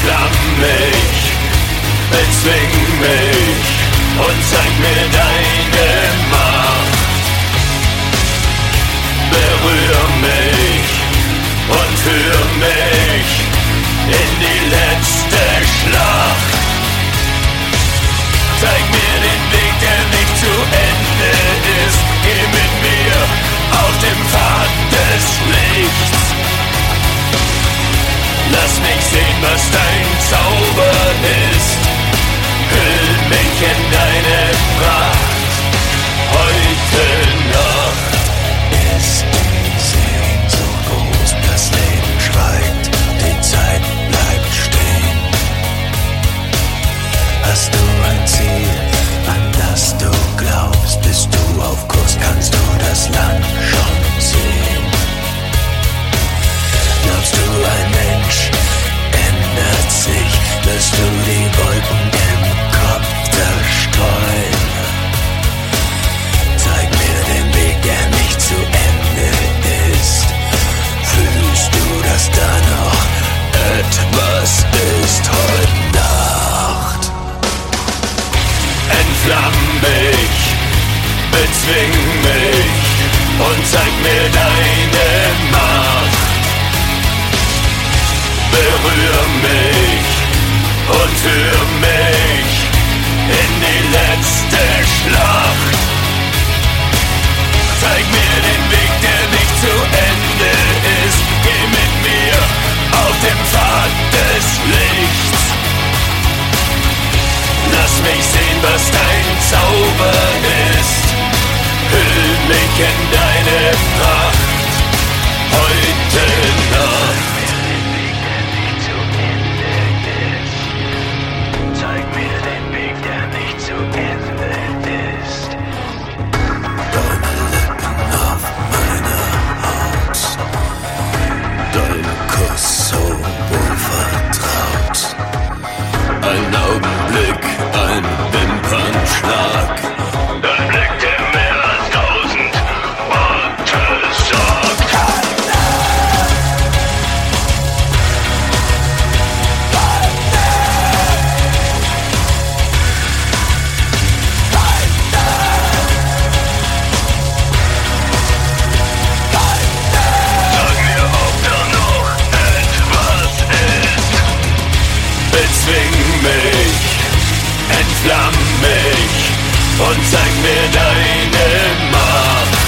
Entflamm mich, bezwing mich und zeig mir deine Macht. Berühr mich und führ mich in die letzte Schlacht. Zeig mir den Weg, der nicht zu Ende ist. Geh mit mir auf dem Pfad des Lichts. Lass mich sehen, was dein Zauber ist. Hüll mich in deine Pracht. Heute Nacht ist die Sehnsucht groß, das Leben schweigt, die Zeit bleibt stehen. Hast du ein Ziel, an das du glaubst? Bist du auf Kurs, kannst du das Land schon sehen? Glaubst du, ein Mensch ändert sich? Lässt du die Wolken im Kopf zerstreuen? Zeig mir den Weg, der nicht zu Ende ist. Fühlst du, dass da noch etwas ist heute Nacht? entflamm mich, bezwing mich und zeig mir deine Macht. Berühr mich und führ mich in die letzte Schlacht. Zeig mir den Weg, der nicht zu Ende ist. Geh mit mir auf dem Pfad des Lichts. Lass mich sehen, was dein Zauber ist. Hüll mich in deine Pracht. Heute Nacht. Zeig mir den Weg, der nicht zu Ende ist. Deine Lippen auf meiner Haut. Dein Kuss so wohlvertraut. Ein Augenblick, ein Wimpernschlag. Dein Blick, der mehr als 1000 Worte sagt. Sag mir, ob da noch etwas ist. Bezwing mich, entflamm mich und zeig mir deine Macht.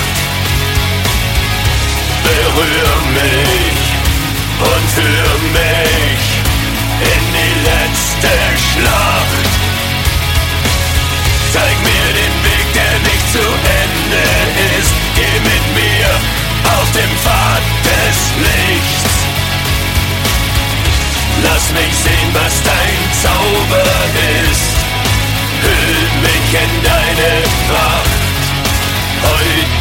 Berühr mich und führ mich in die letzte Schlacht. Zeig mir den Weg, der nicht zu Ende ist. Geh mit mir auf dem Pfad des Lichts. Lass mich sehen, was dein Zauber ist. Hüll mich in deine Pracht. Heute